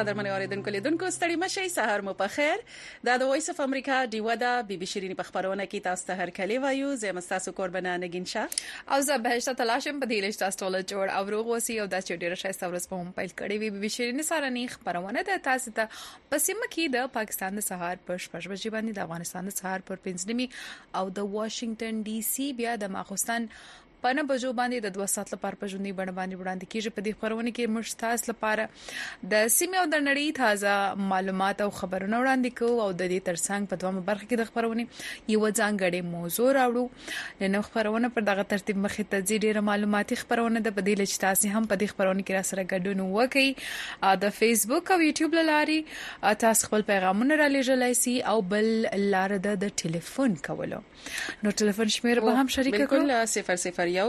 قدرمن اوریدونکو لیدونکو ستړي مشي سحر مو په خیر دا د وایس اف امریکا دیو دا بي بي شيرين په خبرونه کې تاسو ته هر کلی وایو زه مستاسو قربانه نگینشا او زه بهشته تلاشم په دې لښت تاسو له جوړ او روغ وسی او دا چې ډیره شایسته ورځ په هم پیل کړی وي بي بي شيرين سره نه خبرونه ده تاسو ته پسې مکه د پاکستان د سحر پر شپږ بجې باندې د افغانستان د سحر پر 5 نیمه او د واشنگټن ډي سي بیا د ماخستان پنه بجو باندې د 2 ساعت لپاره په ژوندۍ بڼه باندې وړاندې کیږي په دې خبرونه کې مشتاس لپاره د سیمه او د نړۍ تازه معلومات او خبرونه وړاندې کوو او د دې ترڅنګ په دوامه برخه کې د خبرونه یو ځانګړې موضوع راوړو نن خبرونه پر دغه ترتیب مخې ته ډېر معلوماتي خبرونه د بدیل چې تاسو هم په دې خبرونه کې را سره ګډون وکړئ د فیسبوک او یوټیوب لاري تاسو خپل پیغامونه را لېږلای شئ او بل لار د ټلیفون کولو نو ټلیفون شمیر به هم شریک کړو 0020205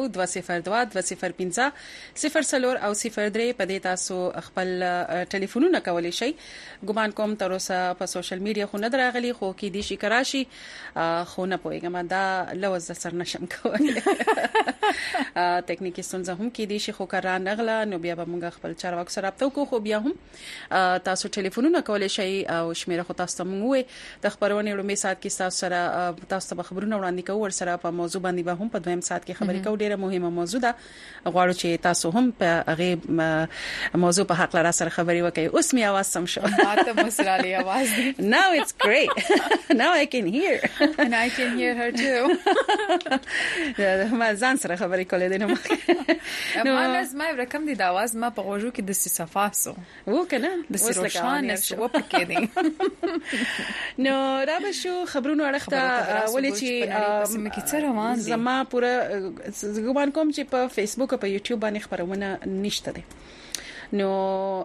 0 او 03 په دې تاسو خپل ټلیفونونه کولای شئ ګومان کوم تر اوسه په سوشل میډیا خو نه دراغلي خو کې دي شي کراشي خو نه پويګم دا لوز سر نشم کوي ټیکنیکی ستونزه هم کې دي شي خو کار نغله نو بیا به موږ خپل چارواکو سره رابطه وکړو خو بیا هم تاسو ټلیفونونه کولای شئ او شمیره خو تاسو ته موږ د خبرونه وړاندې سات کې تاسو سره تاسو ته خبرونه وړاندې کوو ور سره په موضوع باندې به هم په دویم سات کې خبرې کوو ډیره مهمه موضوع ده غواړو چې تاسو هم په هغه موضوع په حق لاره سره خبرې وکړئ اوس می आवाज سم شو ماته مسرالي आवाज دي now it's great now I can hear and I can hear her too ما ځان سره خبرې کولې دي نو ما لازم رقم دي د आवाज ما په غوږو کې د صفاسو و کنه د سروشان شو پکې دي نو را به شو خبرونه اړخته ولې چې سمکې څه روان دي زما پوره ګومان کوم چې په فیسبوک او په یوټیوب باندې خبرونه نشته دي نو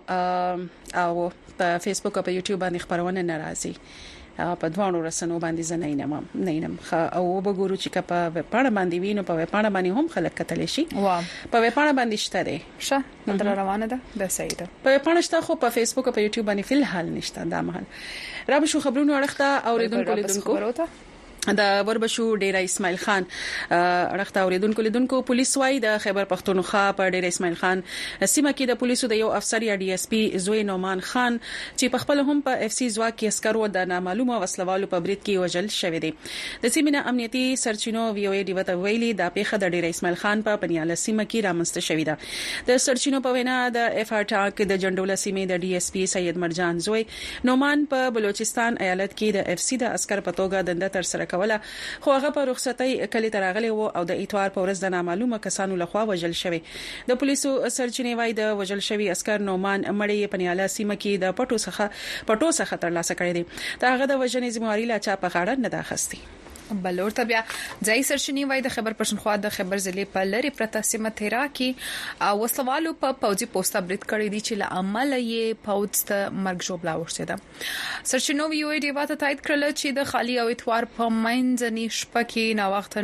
او په فیسبوک او په یوټیوب باندې خبرونه ناراضي په دوانو رسنو باندې زناینم او وګورو چې په وپاڼه باندې وینو په وپاڼه باندې هم خلک کتل شي په وپاڼه باندې شته دي شه در روانه ده د صحیح ده په وپاڼه شته خو په فیسبوک او په یوټیوب باندې فل حال نشته دا مهال را به شو خبرونه اړخته اوریدونکو لیدونکو د وربشو ډیره اسماعیل خان رخته اوریدونکو لیدونکو پولیس وايي د خیبر پختونخوا په ډیره اسماعیل خان سیمه کې د پولیسو د یو افسر یا ډي اس پی زوی نومان خان چې په خپل هم په اف سی ځواک کې عسکرو د نامعلومه وسلوالو په برید کې وژل شوی دی د سیمه امنیتي سرچینو وی او ای ډیوته ویلي د پیښه د ډیره اسماعیل خان په پنیاله سیمه کې رامنځته شوې ده د سرچینو په وینا د اف ار ټاک د جندوله سیمه د ډي اس پی سید مرجان زوی نومان په بلوچستان ایالت کې د اف سی د عسكر په توګه دنده تر سره کوله خو هغه په رخصتۍ کلی تراغلی وو او د اتوار په ورځ د نامعلومه کسانو لخوا وژل شوی د پولیسو سرچینې وای د وژل شوی عسكر نومان مړی پنیاله سیمه کې د پټو څخه ترلاسه کړی دی دا هغه د وژنې ذمہواری لا چا په غاړه نه ده اخیستي بلور ته بیا ځای سرچینې وای د خیبر پښتونخوا د خیبر ضلع په لری پرته سیمه تیرا کې وسلوالو په پوځي پوسټه برید کړی دی چې له عمل یې پوځ ته مرګ جوړ لاوښته ده سرچینو وی او ډی واته تایید کړل چې د خالی او اتوار په منځني شپه کې نا وخت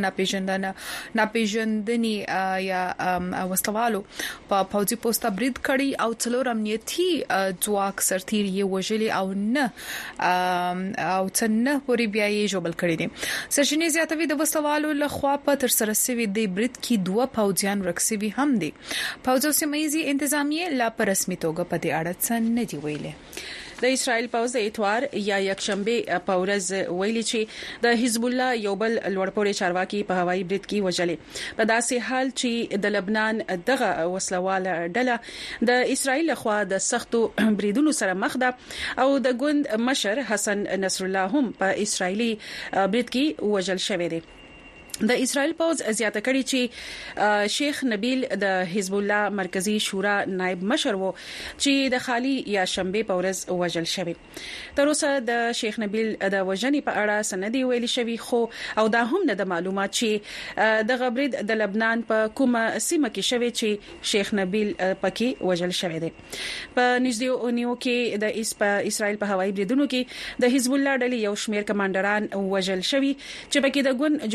ناپېژندنې یا وسلوالو په پوځي پوسټه برید کړی او څلور امنیتي ځواک سرتیر یې وژلي او څنګه پوری بیا یې جوړ کړی دي سرچینې زیاتوي د وسلوالو لخوا په تر سره سوي د برید کې 2 پوځیان ورکسوي هم دي پوځ سیمایي انتظامیه لا په رسمي توګه په دې اړه څه نه دی ویلي د اسرائیل پوځ د اتوار یا یکشنبه په ورځ ویلي چې د حزب الله یو بل لوړپوړي چارواکي په هوایي برید کې وژلې په داسې حال چې د لبنان دغه وسلواله ډله د اسرائیل لخوا د سختو بریدونو سره مخ ده او د ګوند مشر حسن نصر الله هم په اسرائیلي برید کې وژل شوی دی د اسرائیل پوز زیاته کړي چې شیخ نبیل د حزب الله مرکزی شورا نائب مشر وو چې د خالی یا شنبه په ورځ وژل شوی تر اوسه د شیخ نبیل د وژنې په اړه سندي ویلي شوی خو او دا هم نه د معلومات چې د غبرید د لبنان په کومه سیمه کې شوی چې شیخ نبیل پکې وژل شوی دی په نږدې اونیو کې د اسرائیل په هوایي بریدونو کې د حزب الله ډلې یو شمېر کمانډران وژل شوی چې پکې د ګوند جوړونکو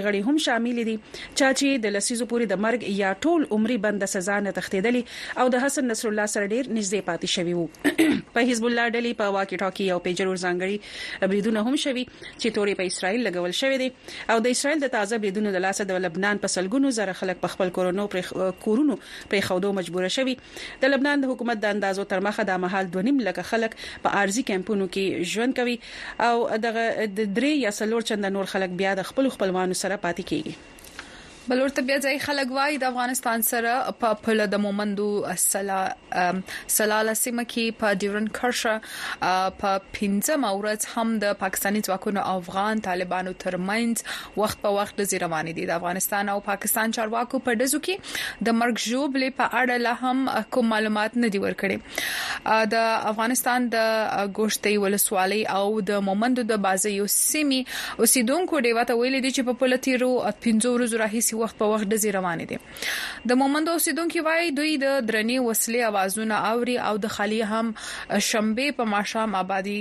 غړي هم شامل دي چې د لسیزو پورې د مرګ یا ټول عمري بند سزا نه تښتیدلي او د حسن نصر الله سره ډیر نږدې پاتې شوی وو. په حزب الله ډلې په واکي ټاکي او پیجر ورځانګړي بریدونه هم شوي چې تورې په اسرائیل لګول شوی دي او د اسرائیل د تازه بریدونو د لاسه د لبنان په سلګونو زره خلک په خپل کورونو پر خودو مجبور شوي. د لبنان د حکومت د اندازو تر مخه د محل 2.5 لک خلک په ارزي کمپونو کې ژوند کوي او دغه د 3 یا 4 چنده نور خلک بیا د خپلوانو سره پاتې کیږي. بلور ته بیا ځای خلک وای د افغانستان سره په پله د مومندو سلاله سیمه کې په ډیورنډ کرښه په 15 ورځ هم د پاکستاني ځواکونو افغان طالبانو ترمنځ وخت په وخت د روانې دي. د افغانستان او پاکستان چارواکو په دزو کې د مرګ ژوبلې په اړه لا هم کوم معلومات نه دی ورکړي. د افغانستان د ګوشتي ولسوالۍ او د مومندو د بازيو سیمې اوسیدونکو ډیواته ویل دي چې په پلتیرو 15 ورځې راهیسي وخت په وخت د روانې دي. د مومندو اوسیدونکو وایي دوی د درنې وسلې اوازونه اوري او د خالي هم شنبه په ماشام آبادی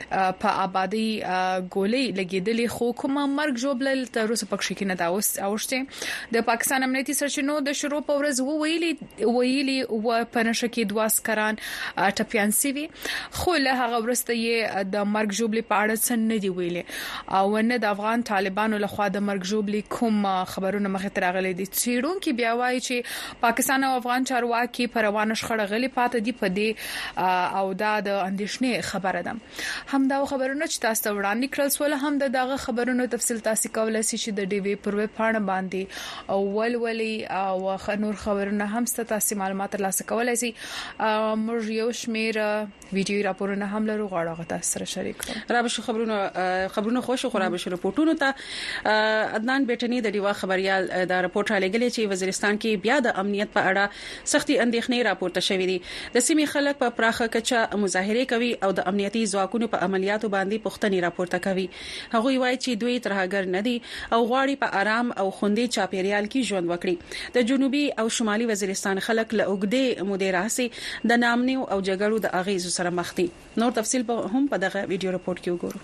ګولې لګیدلې خو کومه مرګ جوړل تر اوسه پکې کې نه دا اوسته. د پاکستان امنیتي سرچینو د شروع په ورځ ویلي و پنځه کې 2 عسکران ټپيان سوي خو له هغه ورسته یې د مرګ جوړل په اړه څه نه دی ویلي او نه د افغان طالبانو لخوا د مرګ جوړل کوم خبرونه مخ ترغلي دي. چیرونکو بیا وایي چې پاکستان او افغان چارواکي پر روانه شخړه غلي پاتې دي په دې او دا د اندېښنې خبره ده. هم دا خبرونه چې تاسو وړاندې کړل سول هم دغه خبرونو تفصیل تاسو کولای شئ چې د ډي وی پر ویب پاڼه باندې او ولولي او نور خبرونه هم تاسو معلومات ترلاسه کولای شئ. موږ یو شمیر ویډیو راپورونه هم لرو غواړو تاسو سره شریک کړو. رابطه خبرونه خوشو خراب شو رپورټونو ته عدنان بیٹنی د دیوا خبريال دا رپورټ را لګلې چې وزیرستان کې بیا د امنیت په اړه سختي اندېښنې راپورته شوې دي. د سیمې خلک په پراخه کچه مظاهره کوي او د امنیتي ځواکونو په عملیاتو باندې پوښتنې راپورته کوي. هغه وایي چې دوی ترهګر نه دي او غواړي په آرام او خوندي چاپیریال کې ژوند وکړي. د جنوبي او شمالي وزیرستان خلک له اوګدې مودې راهسي د نامنیو او جګړو د اغیزو سره مخ دي. نور تفصیل هم په دغه ویډیو رپورټ کې وګورئ.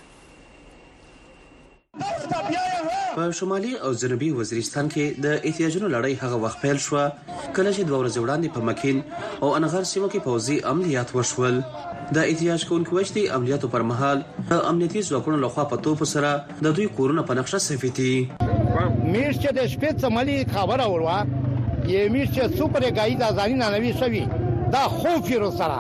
په شمالي او جنوبي وزیرستان کې د احتجاجونو لړۍ هغه وخت پیل شو کله چې 2 ورځې وړاندې په مکین او انغار سیمو کې پوځي عملیات وشول. د احتجاج کوونکو وشتي عملیاتو پر مهال د امنیتي ځواکونو لخوا په توپ سره د دوی کورونه په نقشه صفيتي میش چې د شپې سمالي خبره وروا یې میش چې سوپر گائی د ځاني نه نوي شوی دا خوف یې سره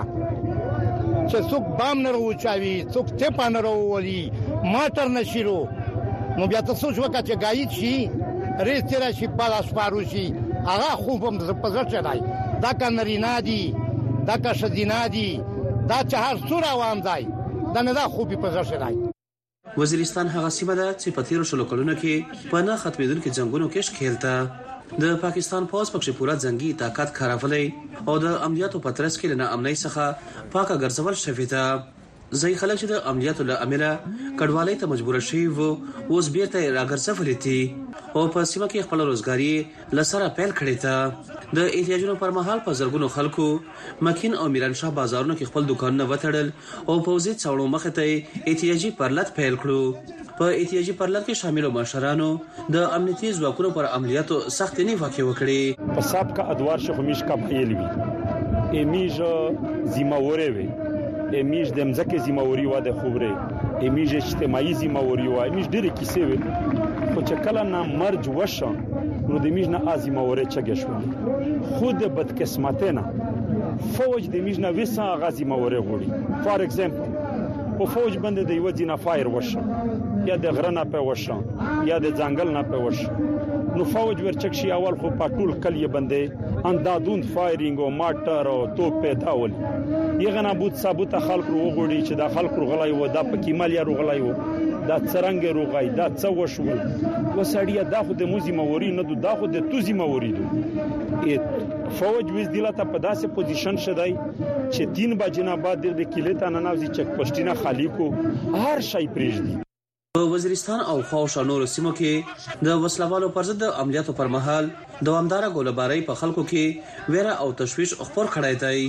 چې څوک بام نه وچاوي څوک ټپ نه وروولي ماټر نشيرو نو بیا تاسو وکړه چې گاید شي ریستره شي بالا سپارو شي هغه خوبم د پزړ چلای دا کنرینا دي دا کشدینا دي دا چې هر څور عوام ځای دا نه دا خوبي پزړ چلای. وزیرستان هغه سیمه ده چې په 13 شلو کلونو کې په نه ختمېدونکو جنگونو کې شکلته د پاکستان پوز پکې پورا جنگي طاقت کارولې او د عملیاتو په ترڅ کې نه امنۍ څخه پاکه ګرځول شوې. ځای خلک چې د عملیاتو له امله کډوالۍ ته مجبور شوي وو اوس بیرته راګرځولې دي او په سیمه کې خپل روزګاری لسره پیل کړی ته. د احتجاجونو پر مهال په زرګونو خلکو مکین او میرانشاه بازارونو کې خپل دکانونه وتړل او پوځي څاړو مخ ته احتجاجي پرلط پیل کړو. په احتجاجي پرلط کې شامل مشرانو د امنیتي ځواکونو پر عملیاتو سخت نیوکه وکړي. په سابقه ادوار شخمیش کا بایلوی امیج زیماوره وی امیج د مزکه زیماوري و د خبره امیج اجتماعي زیماوري و امیج ډېر کیسې وي خو چې کله نه مرج وشه نو د امیج نه ازیماوري چګه شو خود بدقسمتنه فوج د امیج نه وسه غزیماوري غوړي. فار ایگزامپل په فوج باندې د یو ځینه فایر وشه یا د غرنه په وشه یا د ځنګل نه په وشه نو فوج ورچک شي اول خو پټول کلیه باندې اندادون فایرینګ او ماټر او توپ پیدا ول یغه نه بود ثابت خلق وګړي چې د خلق غلای و د پکې مالیا غلای و دا څرنګ روغای دا څه وشول وسړیا دا خو د موزي موري نه دا خو د توزي موري دو فوج وز دلته په داسې پوزیشن شدای چې 3 بجې نه بعد د کلیته نه نوځي چک پښتینه خالی کو هر شي پریږدي. په وزیرستان او خواوشا نور سیمو کې د وسلوالو پر ضد عملیاتو پر مهال دوامدار ګولباري په خلکو کې ویره او تشویش خپور کړای دی.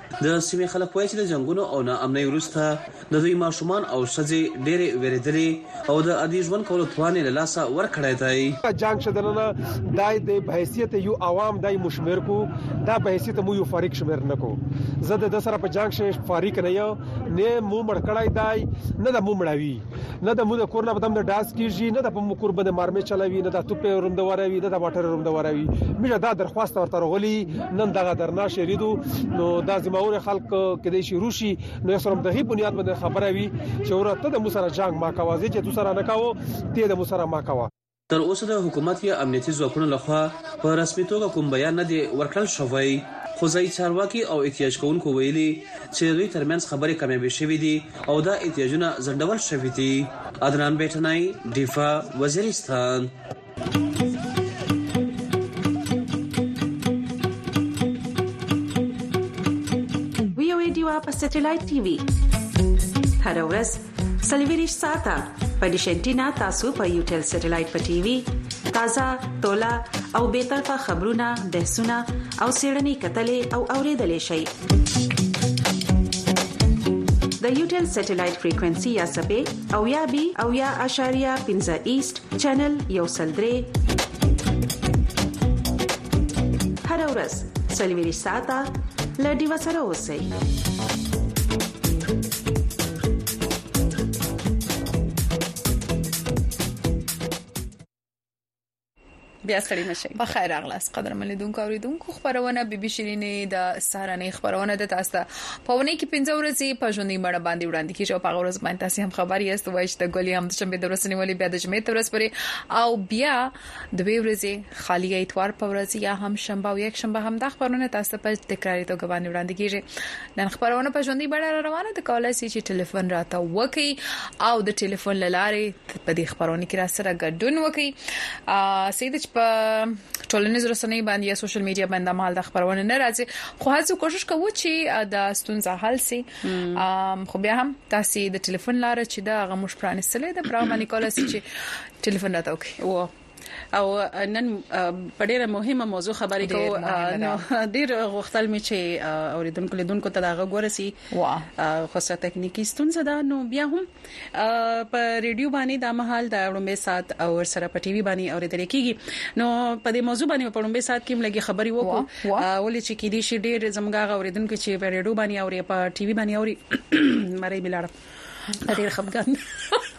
د سیمې خلک وایي چې د جنگونو او ناامنۍ وروسته د دوی ماشومان او ښځې ډېرې ویریدلې او د عادي ژوند کولو توان له لاسه ورکړی دی. جنگ شدنه دای د بحیثیت یو عوام دای مشمیر کو دا بحیثیت مو یو فارق شمیر نکو زه د سره په جنگ شه فارق نه یو نه مو مړکړای دای نه د مو مړاوي نه د مو د کورنا بدم د ډاس کیږي نه د په مو قربانه مارمه چلاوي نه د توپې روم د وراوي نه د واټر روم د وراوي میږه دا درخواست ورته غولي نن دغه درنا شریدو نو د زموږ خلک کدي شي روشي نو سره د هی بنیاد باندې خبره وي چې ورته د مسره جنگ ما کوازي چې تو سره نه کاوه ته د مسره ما کاوه. تر اوسه د حکومت یا امنیتي ځواکونو لخوا په رسمي توګه کوم بیان نه دی ورکړل شوی خو ځای چارواکي او احتیاج کوونکو ویلي چې دوی ترمنځ خبرې کمې شوې دي او دا احتیاجونه زندول شوي دي. عدنان بیٹنای دفاع وزیرستان. په سټلایټ ټي وي هر ورځ سلیویریش ساته په ډیشنټینا تاسو په یوټل سټلایټ په ټي وي تازه تولا او به طرفه خبرونه بحثونه او سیړنی کتلې او اوریدلې شي. د یوټل سټلایټ فریکوئنسي یا سپې او یا بي او یا اشاریه 15 ایست چینل یو سلدري هر ورځ سلیویریش ساته لډي وسره اوسئ. بیا ستړي نشئ. په خیر اغلاس قدر ملیدونکو اوریدونکو خبرونه بي بي شيرینې د سهارنې خبرونه د تاسو په ونه کې 15 ورځې په ژوندۍ مړه باندې وړاندې کیږي او په ورځ باندې تاسو هم خبري یاست وایي چې د ګولې هم د شنبه د ورځې ولې بیا د جمعې ورځ پرې او بیا د وی ورځې خالی اتوار په ورځ یا هم شنبه او یک شنبه هم د خبرونه تاسو په تکراري توګه باندې وړاندې کیږي. نن خبرونه په ژوندۍ مړه روانه د کولای شي چې ټلیفون راته وکي او د ټلیفون لارې په دې خبرونه کې را سره ګډون وکي. سیدج په ټولنیز رسنۍ باندې یا سوشل میډیا باندې مال د خبرونه نه راځي خو هڅه کوشش کوو چې د ستونزه حل سي. خو بیا هم تاسو د ټلیفون لاره چې دا غموش پرانستلې د برامه نیکولاس چې ټلیفون راته وکي او نن په ډیره مهمه موضوع خبرې کوو. نو ډیر غوښتل می چې اوریدونکو لیدونکو ته دا غوړسي خو څه ټکنیکی ستونزه ده نو بیا هم په ریډیو باندې د مهال د وړمبه سات او سره په ټي وي باندې اوریدل کیږي. نو په دې موضوع باندې په وړمبه سات کې ملګری خبري وکړو ولې چې کې دي شي ډیر زمګه اوریدونکو چې په ریډیو باندې اوري په ټي وي باندې اوري مری بلاره ډیر خپګان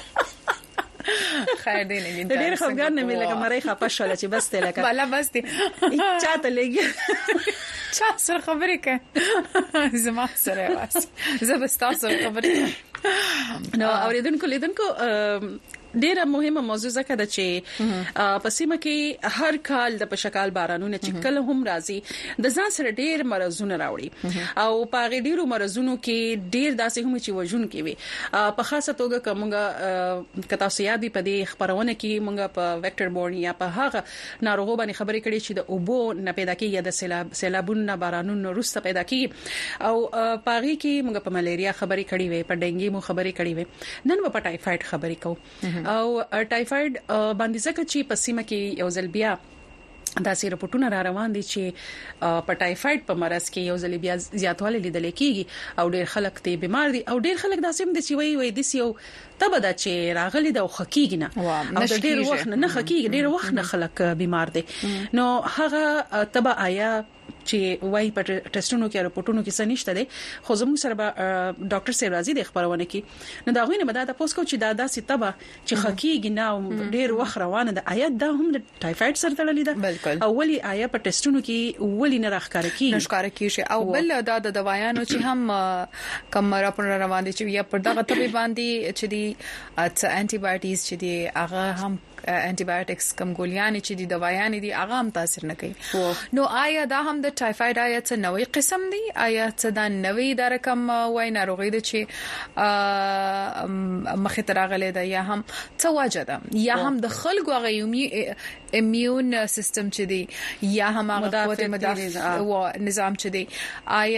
خیر دی نه ډیر خبرګان نه مې لکه مړی خپه شول چې بس ته لکه بالا بس دي چاته لګي چا سره خبرې کوي زما سره واس زبستا سره خبرې نو اوریدونکو لیدونکو ډیره مهمه موضوع زکه ده چې په سیمه کې هر کال د پشکال بارانونه چې کله هم راځي د ځان سره ډیر مرزونه راوړي او په ډیرو مرزونو کې ډیر داسې هم چې وژون کې وي په خاصه توګه کومه کتا سیادي په دې خبرونه کې مونږه په ویکټر بورن یا په هغه ناروغو باندې خبرې کړې چې د اوبو نه پیدا کیږي د سیلابونو بارانونو وروسته پیدا کیږي او پاغي کې مونږه په ملیریا خبرې کړې وي په ډنګي مو خبرې کړې وي نن په ټایفاید خبرې کوو او ټایفاید باندې ځکه چې په سیمه کې یو ځل بیا دا سي رپورټونه را روان دي چې په ټایفاید په مرز کې یو ځل بیا زیاتوالی لیدل کېږي او ډېر خلک ته بیمار دي او ډېر خلک داسې هم دي چې وایي د سیو تبدا چې راغلي د خکېږي نه او ډېر وخت نه خکېږي ډېر وخت نه خلک بیمار دي نو هغه تبا آیا چې وای په ټیسټونو کې رپورټونو کې څه نشته دي خو زموږ سره به ډاکټر سیب راځي د خبرونه کې نو دا غوینه به دا پوس کو چې دا داسې تبا چې خکېږي نه ډېر وخت روانه ده آیا دا هم د ټایفاید سره تړلې ده او ولی آیا په ټیسټونو کې ولی نه راخکاره کیږي او بل دا د دوايانو چې هم کم راپور روان دي چې یا پر دغه طبي باندې چې دي انټي بایوټیکس چې دي هغه هم انټي بایوټکس کوم ګولیان چې دي دوايان دي هغه هم تاثیر نه کوي نو آیا دا هم د ټایفاید آیا څه نوې قسم دي آیا څه دا نوې د رقم وای ناروغي ده چې مخه تراغله ده یا هم څه وجه ده یا هم د خلکو هغه ایمیون سیستم چې دي یا هم هغه قوت مدافع نظام چې دي آیا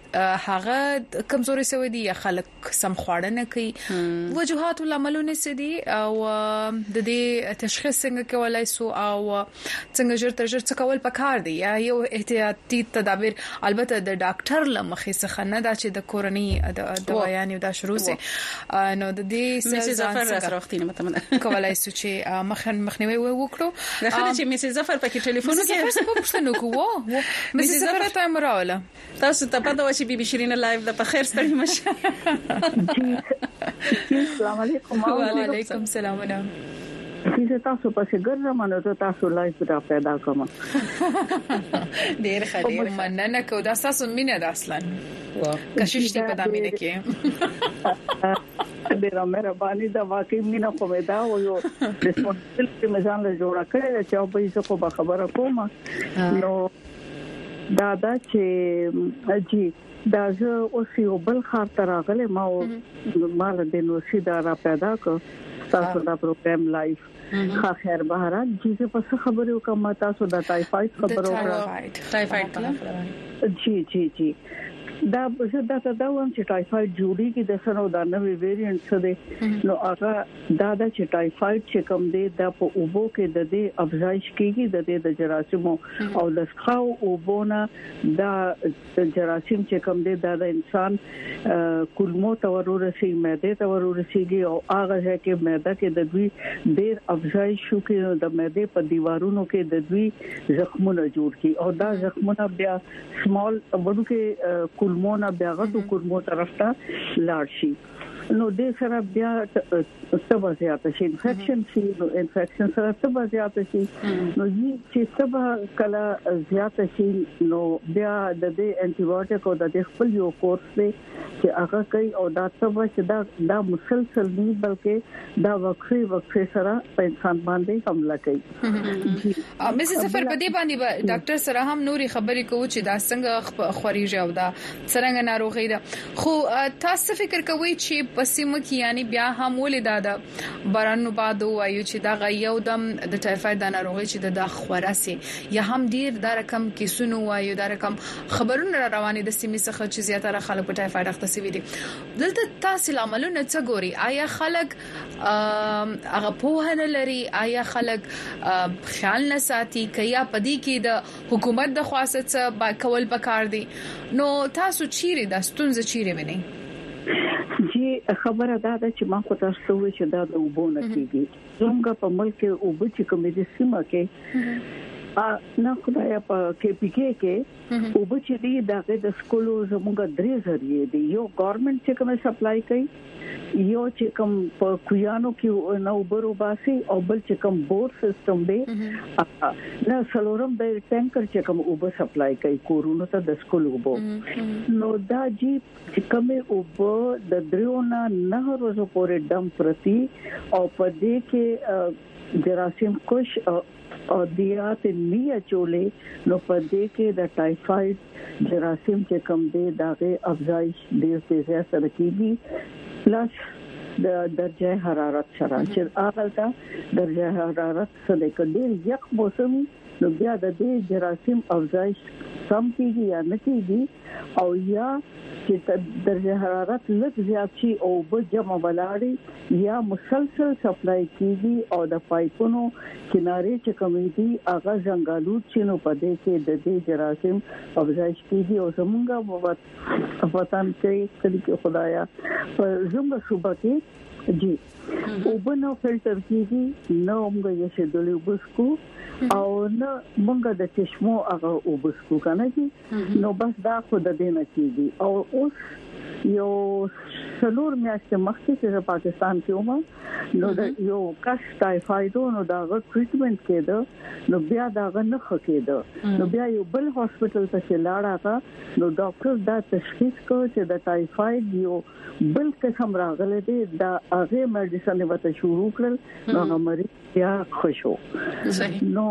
هغه کمزوري سوي دي یا خلک سم خواړه نه کوي وجوهات العملونه سدي او د دې تشخیص څنګه کولای سو او څنګه ژر تر ژر څه کول پکار دي یا یو احتیاطي تدابیر البته د ډاکټر لمخې څخه نه دا چې د کورنۍ د دوايانو دا شروع سي نو د دې مسز ظفر سره وختینه متمنه کولای سو چې مخنیوي وکړو دا خلک چې مسز ظفر پکې ټلیفون کې څه پوښتنه کوو مسز ظفر ته مراوله تاسو ته پته و چې بي بي شيرين لایو د په خیر ستړي مشه السلام علیکم وعلیکم السلام چې تاسو په څنګه زمانه ته تاسو لایو را پیدا کوم ډیر خیر مننه کو دا تاسو مینه ده اصلا کشش ته په دامینه کې ډیر مهرباني دا واقعي مینه کومه دا او یو ریسپونسبل میزان له جوړه کړل چې او به څه کو خبره کوم نو دا چې جی دا زه اوس یو بل خاطر راغله ما مال د نوسی دا را پیدا کو تاسو دا پروګرام لایف خیر بهران چې په خبرو کوم تاسو د ټایفاید خبرو ټایفاید جی دا زه دا وایم چې ټایفاید جوړي کې د سره دا نوې ویریانټ څه دي نو هغه دا چې ټایفاید چې کوم دی دا په اوبو کې د دې افزایش کیږي د جراثیمو او د ښاو اوبونه دا جراثیم چې کوم دی دا د انسان کولمو ته ورورسي معده ته ورورسيږي او هغه چې معده کې د دوی ډیر افزایش شو کې د معده په دیوارونو کې د دوی زخمونه جوړ کی او دا زخمونه بیا سمال وډو کې کولمونه بیا غوډو کولمو طرف ته لاړ شي نو د سره بیا سبا زیاته شي انفیکشن شي نو انفیکشن سره سبا زیاته شي نو چې سبا کله زیاته شي نو بیا د دې انټي بایوټیک او د خپل یو کورس چې هغه کوي او دا سبا چې دا مسلسل نه بلکې دا وقفه سره په انسان باندې حمله کوي مسز ظفر په دې باندې ډاکټر سره هم نوري خبرې کوي چې دا څنګه خوريږي او دا څنګه ناروغي ده خو تاسو فکر کوئ چې پسیمه کې یعنی بیا هم ولې دا بارانو بعد وایو چې دا غيو دم د ټایفاید ناروغي چې د خوراسي یا هم ډیر دا رقم کې سونو وایو دا رقم خبرونه روانې د سیمې څخه چې زیاتره خلک په ټایفاید اخته سوي دي دلته تاسو عملونه څه ګوري آیا خلک هغه په نه لري آیا خلک خیال نه ساتي کیا پدې کې د حکومت د خاصه با کول پکار دي نو تاسو چیرې د ستونزې چیرې وینئ جی خبره دا ده چې ما خو تاسو وې چې دا د وبونه کیږي زموږ په ملک کې او به چې کومې د سیمه کې نه خدای په کې پی کې او به چې دی دا د سکولو زموږ درې ذریعہ دی یو ګورنمنت چې کوم سپلای کوي یو چې کوم په کویانو کې نو برو باسي او بل چې کوم بور سیستم دی نه سلورم د ټانکر چې کوم او به سپلای کوي کورونو ته د سکولو وبو نو دا جی چې کوم او به د دریونه نه ورځو پورې دم پرتی او په دې کې جراثیم کوش او دیات نیا چولې نو په دې کې د ټایفاید جراثیم چې کوم دی داغه افزایش ډیر تیزه سره کیږي پلس د درجه حرارت سره چې هغه درجه حرارت سره کډیر یک موسم نو بیا د دې جراثیم افزایش کم کیږي یا نه کیږي او یا چې درجه حرارت لږ زیات شي او به جمع ولاړی یا مسلسل سپلای کیږي او د پایپونو کنارې چې کمیدي هغه ځنګالوت چې نو پدې کې د دې جراثیم افزایش کیږي او زمونږه وطن کې کله خدایا په زموږ صوبه کې جی او بنو فلټر کیږي نو موږ یې شیدل وبسکو او نه موږ د چشمو هغه وبسکو کنه چې نو بس دا خود د نه کیږي او اوس یو څلور میاشتې مخکې چې پاکستان کې ومه نو د یو کس ټایفاید نو دا غو ټریټمنټ کېده نو بیا دا غو نه خکېده نو بیا یو بل هاسپټل ته لاړه نو ډاکټر دا تشخیص کړ چې د ټایفاید یو بل قسم راغله دي دا هغه میډیسن وته شروع کړل نو مریض بیا خوشو نو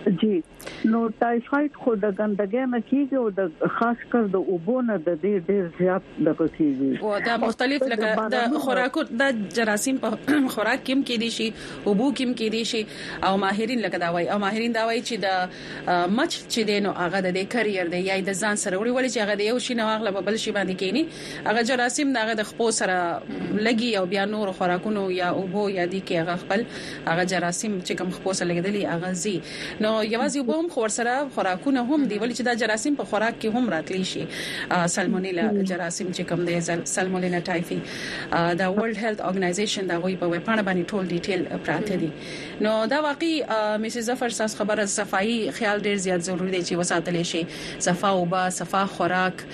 جی نو ټایفاید خو د ګندګۍ نه کیږي او د خاص کر د اوبونه د ډېر زیات د کیږي او دا مختلف لکه د خوراکو د جراثیم په خوراک کې کې دي شي اوبو کې کې دي شي او ماهرین لکه دا وایي او ماهرین دا وایي چې د مچ چې دینو هغه د کرییر دی یا د ځان سره وړي چې هغه د یو شي نه واغله بل شي باندې کینی هغه جراثیم هغه د خپل سره لګي او بیا نور خوراکونو یا اوبو یا دي کې هغه خپل هغه جراثیم چې کوم خپل سره لګیدلی هغه زی نو یوازې وبم خور سره خوراکونه هم دی ولې چې دا جراثیم په خوراک کې هم راتلی شي سالمونیلا جراثیم چې کوم دی سالمونیلا ټایفي دا ورلد هیلث اورګنایزیشن دا وایي په وپاڼه باندې ټول ډیټیل پراته دي نو دا واقعي میسز ظفر ساس خبره صفائی خیال ډیر زیات ضروری دی چې وساتل شي صفا او با صفا خوراک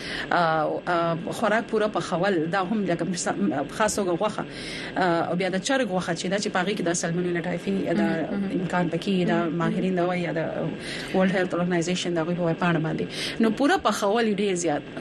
پورا په خول دا هم لکه خاصو غوخه او بیا د چرګ غوخه چې دا چې پاغي کې د سالمونیلا ټایفي دا امکان پکې دا ماهرین دا وایي دا ورلد هیلث اورګنایزیشن دا په پاڼه باندې نو پورا په خول ډیر زیات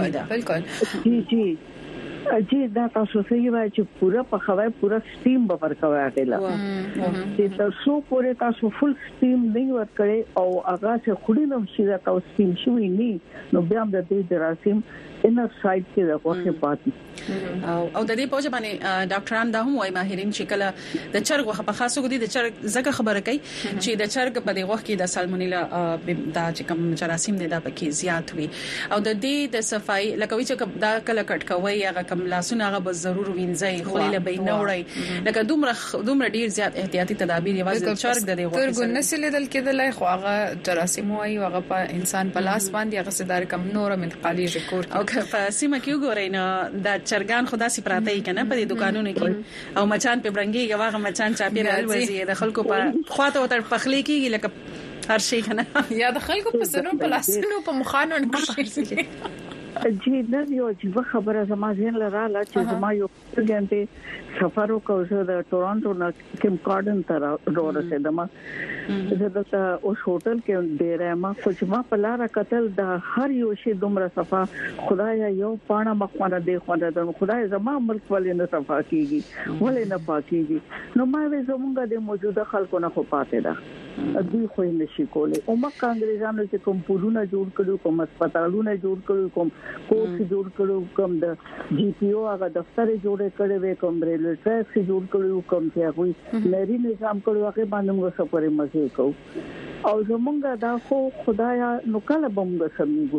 بالکل جی دا تاسو صحیح وایي چې پورا په خوای پورا سټیم به ورکوي اغلا چې تاسو پورې تاسو فل سټیم نه ورکړي او هغه څه خوري نو شي دا تاسو سټیم شوی نه نو بیا د دې جراثیم ان سایت کې راغوخه پاتې او د دې په ځای باندې ډاکټران دا هم وايي ماهرین چې کله د چرګ په خاصو کې د چرګ زکه خبره کوي چې د چرګ په دغه وخت کې د سالمونیلا دا چې کوم جراثیم دی دا پکې زیات وي او د دې د صفای لکه وی چې دا کله کټ کوي هغه کوم لاسونه هغه به ضرور وینځي خو له به نه وړي لکه دومره ډیر زیات احتیاطي تدابیر یوازې چرګ د دغه وخت تر ګنسل دل کېدلای خو هغه جراثیم وايي هغه په انسان په لاس باندې هغه صدر کم نور منتقالي ذکر او په سیمه کې وګورئ نو دا چرګان خدا سي پراته یې کنه په دکانونو کې او مچان په برنګي یوغه مچان چاپیرال وځي د خلکو په خواته وتر پخلي کېږي لکه هر شي کنه یا د خلکو په سنو په لاسونو په مخانو نشي جی نن یو چې خبره زما ځین لراله چې زما یو ګنټه سفر وکړ د ټورانټو نه کیم کارډن تر ورسېدم زه دلته اوس هوټل کې ډېر ما خو چې ما په لار کتل د هر یو شی دومره صفه خدای یو پاڼه مخونه دی خدای زما ملک ولې نه صفه کیږي ولې نه پاکيږي نو ما وې زمونږ د موجوده خلکو نه خو پاتې ده دوی خو نشي کولای او مکه انګريزانو چې کوم پورونه جوړ کړو کوم هسپتالونه جوړ کړو کوم کوڅې جوړ کړو کوم د جی پی او هغه دفتر جوړ کړو کوم ریلوی ټریک جوړ کړو کوم چې هغه لري نظام کړو هغه باندې موږ سفرې مزه کوو او زمونږ دا خو خدایا نو کله بمږ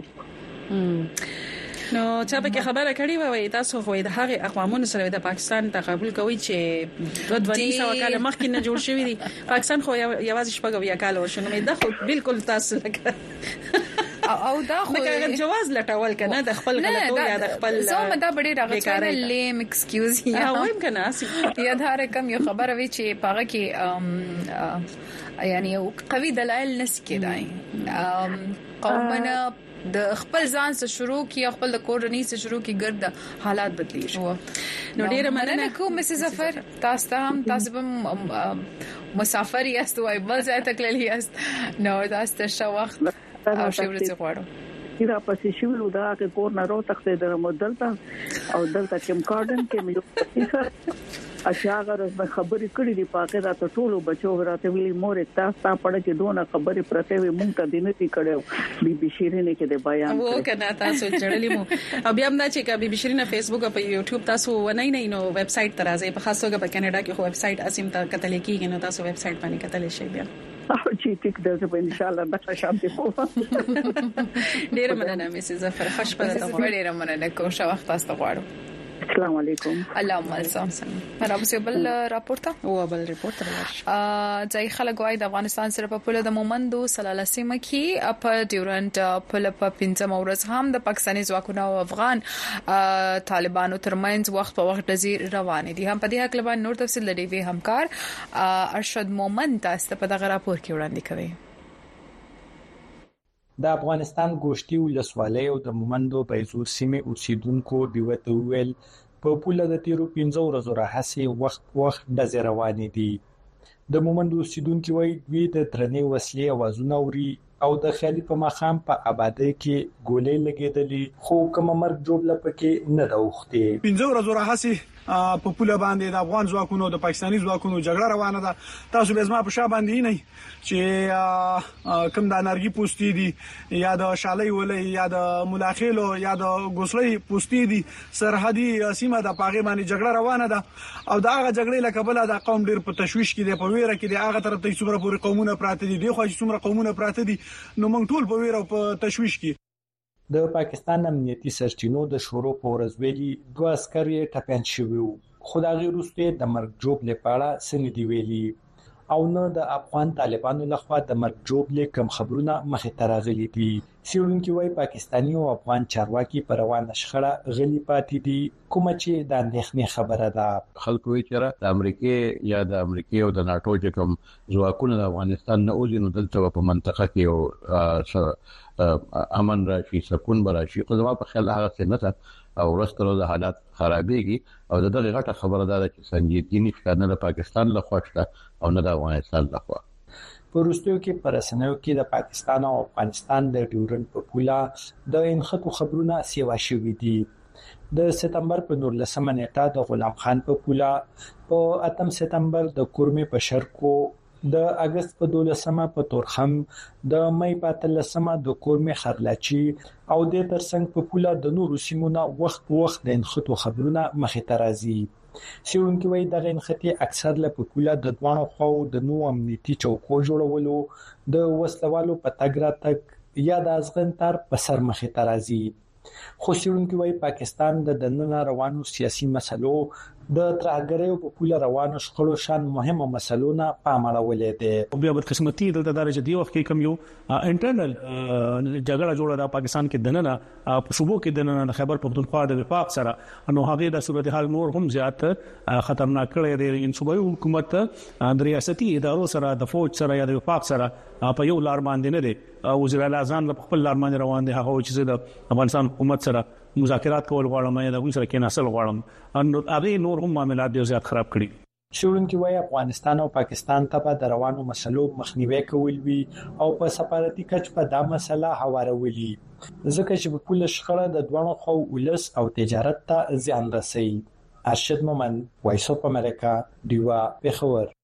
سمېږو نو چا به خبره کړې وای تاسو خو د هغه اقوامونو سره د پاکستان تقابل کوي چې 2200 کال مخکې نه جوړ شوی دی پاکستان خو یوازې شپږ یا کال ورشنه مې دا خو بالکل تاسو لکه او دا خو د جواز لټول کنه د خپل غلطو یا د خپل زما دا ډېر راغلی لیم ایکسکیوز یا وایم کنه یا دا رقم یو خبره وی چې پاغه کې یعنی قوي دلایل نس کېدای قومنا د خپل ځان سره شروع کی خپل د کورنۍ سره شروع کی ګرد حالات بدلیږي نو ډیره مننه کوم مسز ظفر تاسو هم مسافر یاست او بل ځای ته تللی یاست نو تاسو ته وخت او شیورته غواړم دا پسې شیورو دا کې کور نه راو تخته در مدلته او دلته کم کارډن کې مې اشاغه رسمه خبرې کړې دي پاکه دا ټولو بچو راته ویلي مور تاسو ته پړه کې دونه خبرې پرته وي مونږ ته دینه کړو بي بي شيرینه کې د بیان وو کنه تاسو جوړلې مو او بیا هم دا چې بي بي شيرینه فیسبوک او یوټیوب تاسو ونی نه نو ویب سټ ترازه په خاصه په کینیډا کې خو ویب سټ اسیم ته کتل کېږي نو تاسو ویب سټ باندې کتل شي بیا او چې ټیک ده په ان شاء الله دا شامته په ډیر مننه میسز ظفر خوش پاله ته ډیر مننه کوم شو وخت تاسو غواړم السلام علیکم اللهم السلام مرحبا بل راپورته او بل رپورت راځي ځای خلک وايي د افغانستان سره په پوله د مومندو سلاله سیمه کې په ډیورنټ په پنځم ورځ هم د پاکستاني ځواکونو او افغان طالبانو ترمنځ وخت په وخت ډزې روانې دي هم په دې حق لبان نور تفصیل لري وی همکار ارشد مومند تاسو په دغه راپور کې وړاندې کوي د افغانستان ګوشتي ولسوالۍ او د مومندو بایزو سیمې اوسیدونکو دیوته ویل په پوله د تیرو 15 ورځو راهسي وخت د روانې دي د مومندو اوسیدونکو وایي دوی د درنې وسلې اوازونه اوري او د خیالي په مخام په آبادی کې ګولې لګېدلې خو کوم مرګ جوړ لپاره نه دوختي 15 ورځې راهسي په پوله باندې د افغان ځواکونو د پاکستاني ځواکونو جګړه روانه ده. تاسو به زما په شا باندې نه چې کوم د انرژي پوسټي دي یا د شالۍ ولې یا د ملاخیلو یا د ګوسلې پوسټي دي سرحدي سیمه د پاغه باندې جګړه روانه ده او دا هغه جګړې لکه بل د قوم ډیر په تشويش کې دي په ویره کې دي هغه طرف ته څومره پورې قومونه پراته دي خو چې څومره قومونه پراته دي نو موږ ټول په ویره او په تشويش کې. د پاکستان امنیتي سرچینو د شورو په ورځ ویلي 2 عسكر یې ټپيان شوي خو دا غیر وروسته د مرګ جوړ لپاره سن دی ویلي او نه د افغان طالبانو لخوا د مرګ جوړ لیکم خبرونه مخې ته راغلي دي. سیرونکي وای پاکستاني او افغان چارواکي پر روانه شخړه غلي پاتې دي کوم چې د اندېښنې خبره ده. خلکو یې چیرې د امریکای یا د امریکای او د ناتو چې کوم ځواکونه د افغانستان نه اوځي نو دلته په منطقه کې او امن راشي سکون براشي خو زما په خیال هغه څه نه او ورستلو د حالات خرابېږي او د دغه غټه خبره ده چې سنجیدګي نشته نه د پاکستان لخوا شته او نه د افغانستان لخوا. په وروستیو کې پر رسنیو کې د پاکستان او افغانستان د ډیورنډ په پوله د انخته خبرونه سیوا شوې دي. د سپتمبر په 19 نیټه د غلام خان په پوله په 8 سپتمبر د کورمې په شرکو د اگست په 12مه په تورخم د مې په 13مه د کورمې خرلاچی او د ترڅنګ په پوله د نورو سیمونو وخت د انخته خبرونه مخې ته راځي. سیونکي وای د انخته اکثر له په پوله د دوانو خو د نو امنیتي چوکو جوړولو د وسلوالو په تګ راتګ یا د ازغن تر په سر مخې ته راځي. خو سیونکي وای پاکستان د دننه روانو سیاسي مسلو د ترهګریو په پوله روانو شخړو شان مهمه مسلونه پامړولې دي. بیا په قسمتي د درجه دی وخت کې کم یو انټرنل جګړه جوړه د پاکستان کې دننه په صوبو کې دننه خیبر پختونخوا د وفاق سره نو هغه د صورتحال نور هم زیات خطرناک کړي دي. ان صوبایي حکومت د ریاستي ادارو سره د فوج سره یا د وفاق سره په یو لار باندې نه دي وزیر اعلی ځان په خپل لار باندې روان دي هغه چې د افغانستان حکومت سره مذاکرات کول غواړم یا د سره کې نسل غواړم ان هغه نور هم معاملات ډیر زیات خراب کړي. شورونکي وای افغانستان او پاکستان ته د روانو مسلو مخنیوي کول وی او په سفارتي کچ په دا مسله هوارولي ځکه چې په پوله شخړه د دوه خو ولس او تجارت ته زیان رسي. ارشد مومن وایس اف امریکا دیوا پیښور.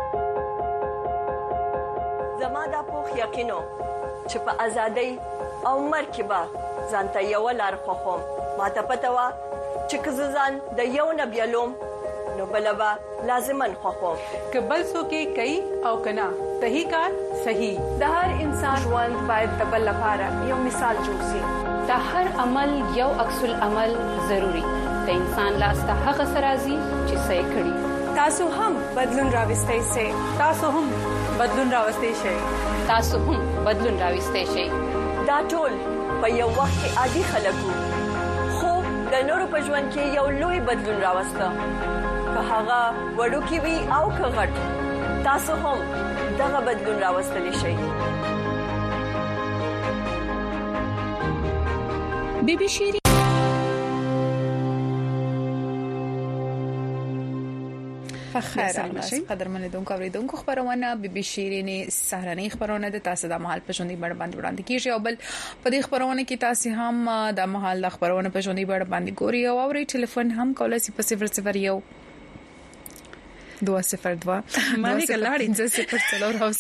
زما د پوخ یقینو چې په ازادۍ او مرکبه ځانته یو لار خوخم ماته پته وا چې کززان د یو نبیلوم نو بلبا لازمن خوخم کبل سو کې کوي او کنا صحیح کار صحیح د هر انسان ژوند باید د بل لپاره یو مثال جوړ شي. د هر عمل یو عکس العمل ضروری د انسان لاس ته هغه سرازي چې صحیح کړي. تاسو هم بدلون راوستئ شئ. تاسو هم بدلون راوستئ شئ. تاسو هم بدلون راوستئ شئ. دا ټول په یو وخت کې عادي خلکو خو د نورو په ژوند کې یو لوی بدلون راوسته. که هغه وړو کې وي او که غټ تاسو هم دغه بدلون راوستلی شئ. بیبي شيرين خیر قدرمن دونکو اوریدونکو خبرونه بیبي شيرين سهرنی خبرونه د تاسو د محل پښوندې بړ باندې وړاندې کیږي او بل په دې خبرونه کې تاسو هم د محل خبرونه پښوندې بړ باندې ګوري او اوري ټلیفون هم کولای شئ په 001 202 مانه کلاړي 0 او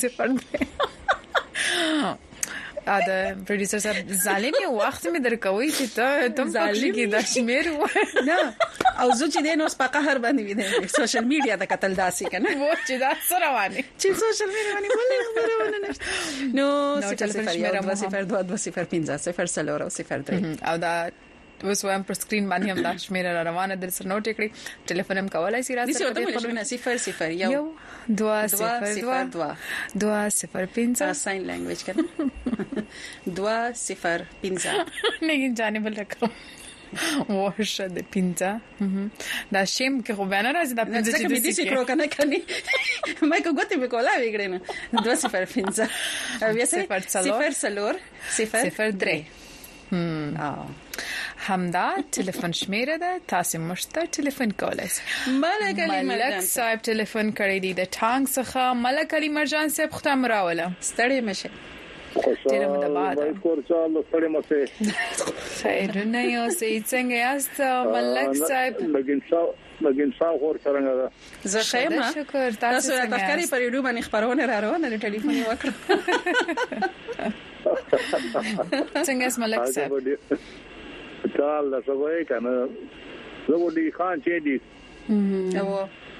0 دا پروډوسر صاحب ظالم یو وخت می درکوي چې ته پکې کې د شمیر نه او زه چې دینوس په قهر باندې وینم سوشل میډیا د قتل داسي کنه و چې دا سره وانی چې سوشل میډیا باندې ولې خبرونه نشته نو ټلیفون شمیره 002 او دا اوس وایم پر سکرین باندې هم دا شمیره روانه در سره نوٹ کړئ ټلیفون هم کولای شئ راځي په خبرونه 001 205 ساين لانګویج کنه 205 نه جانبل رقم وشه د پینځه دا شیم کې خو بیان راځي دا پینځه چې دې څه کړو کنه کني مې کوګوتې په کولا ویګړې نه 205 بیا 003 همدا ټلیفون شمیره ده تاسو مشته ټلیفون کولای شئ. ملک صاحب ټلیفون کړی دی د ټانګ څخه. ملک علي مرجان صاحب ختم راوله ستړي مشه ډیر مدباد کور چالو سړی مته خیر نه یو سې څنګه یاست ملک صاحب لګین څاو خور څنګه ده زه خیمه شکر تاسو تفکری پر یوډیو باندې خبرونه را روانه د ټلیفون وکړه څنګه اس ملک صاحب چال له سوي کنه زه ودی خان چې دي او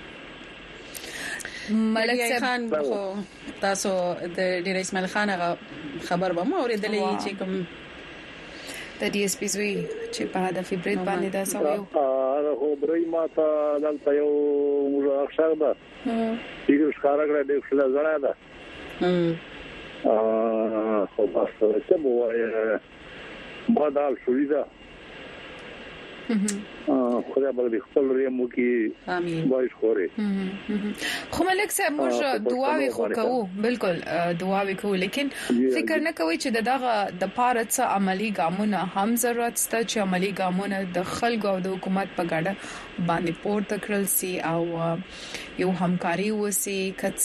ملک خان خو تاسو د ډیر اسماعیل خان خبر به مو اوریدلې چې کوم د ډي اس پی زوی چې په هدف برید باندې دا سویو خو بري ماته دلته یو اخشار ده چې ښکارا کړه د خپل ځړا ده خو تاسو څه مو بدل شوې ده خدای به خپل رحم وکړي امين وایي خوري خو ملک صاحب موږ دعاوي خو کوو بالکل دعاوي کوو لیکن فکر نه کوي چې دغه د پارت څخه عملی ګامونه هم ضرورت ست چې عملی ګامونه د خلکو او د حکومت په ګډه باندې پورته کړل سي او یو همکاري وسی کڅ